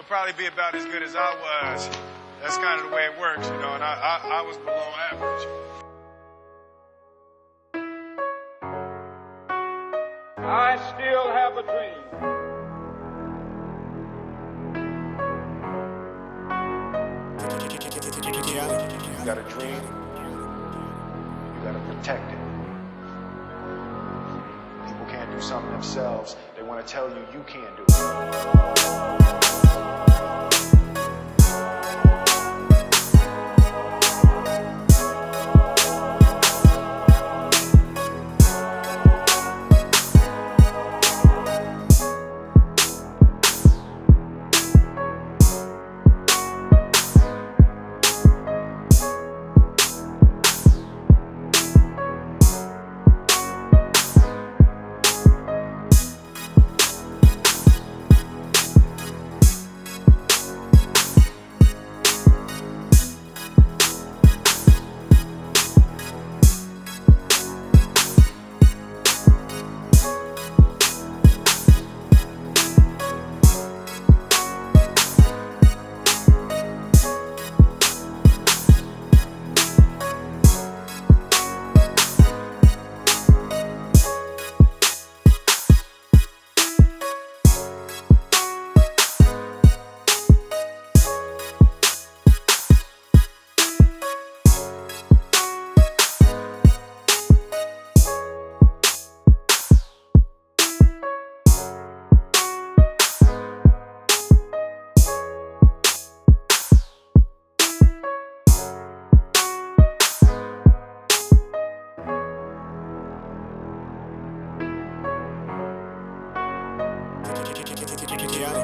probably be about as good as I was. That's kind of the way it works, you know, and I was below average. I still have a dream. You got a dream, you got to protect it. People can't do something themselves. They want to tell you you can't do it. Yeah.